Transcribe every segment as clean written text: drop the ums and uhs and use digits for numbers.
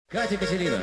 Катя Катерина.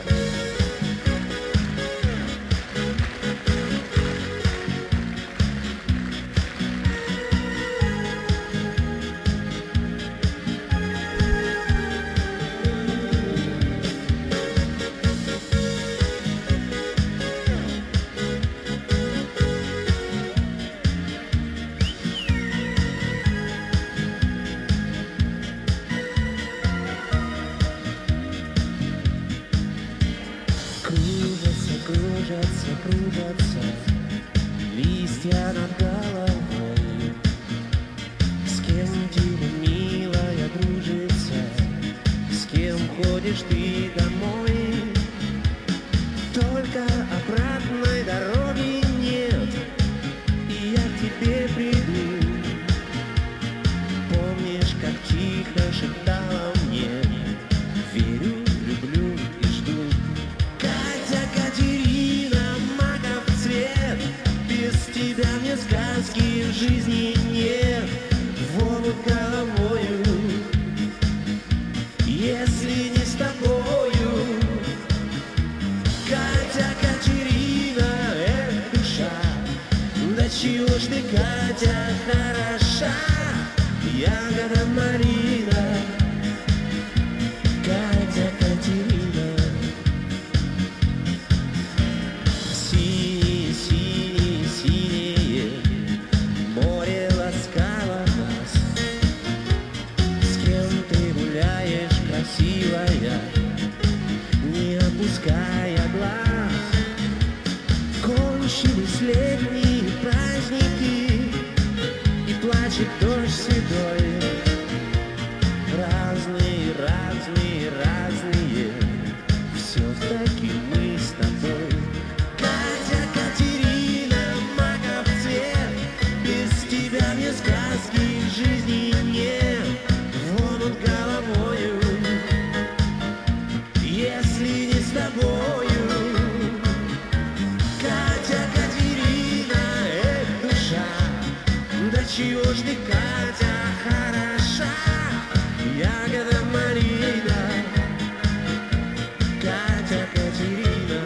Кружатся листья над головой. С кем тебе, милая, дружится? С кем ходишь ты домой? Только обратной дороги нет, и я к тебе приду. Помнишь, как тихо шептала мне: верю, люблю и жду. Катя, Катерина, маков цвет, без тебя мне сказки в жизни нет. В омут головою, если не с тобою. Катя, Катерина, эх, душа, да чего ж ты, Катя, хороша, ягода малина. Катя, Катерина. Синее море ласкало нас. С кем ты гуляешь, красивая, не опуская глаз? Кончились летние праздники, и плачет дождь седой. Разные, разные, разные, все-таки мы с тобой. Катя, Катерина, маков цвет, без тебя мне сказки в жизни нет. В омут головою, если не с тобою. Катя, Катерина, эх, душа, да чего ж ты, Катя, хороша, ягода малина. Катя, Катерина.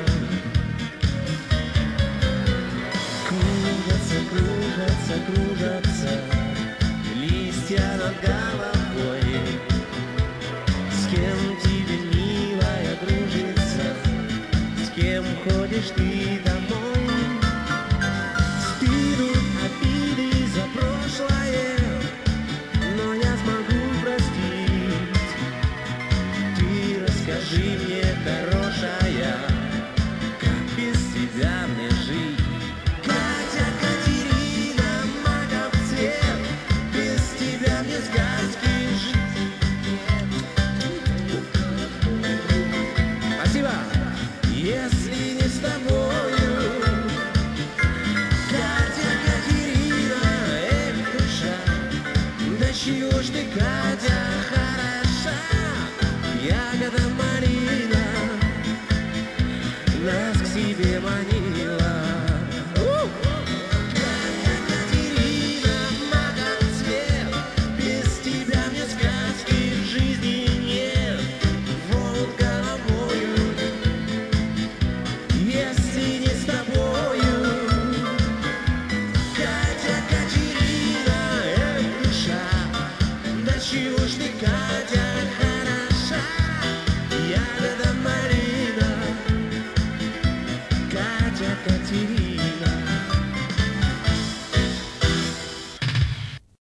Кружатся листья над головой. С кем тебе, милая, дружится? С кем ходишь ты домой? Стынут обиды за прошлое, но я смогу простить. Ты расскажи мне, хорошая,